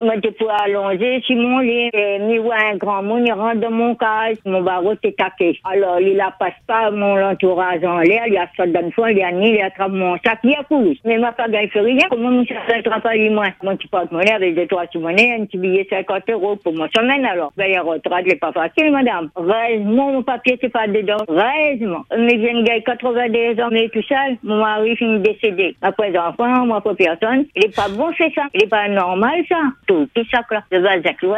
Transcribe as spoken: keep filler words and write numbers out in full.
Moi, je peux allonger sur mon lit, et mi voit un grand monde, il rentre dans mon cage, mon barreau est taqué. Alors, il la passe pas mon entourage en l'air, il y a ça d'une fois, il y a ni, il attrape mon sac, il y a couru. Mais ma femme, il fait rien, comment mon sac n'attrape pas lui, moi? Mon petit porte-monnaie avec des trois sous monnaie, un petit billet cinquante euros pour mon semaine, alors. Ben, les retraites, c'est pas facile, madame. Heureusement, mon papier, c'est pas dedans. Heureusement. Mais j'ai une gars quatre-vingt-deux ans, mais tout seul. Mon mari finit décédé. Après, enfant, moi, pas personne. Il est pas bon, c'est ça. Il est pas normal, ça. Tout, tout ça, là. Le Balzac,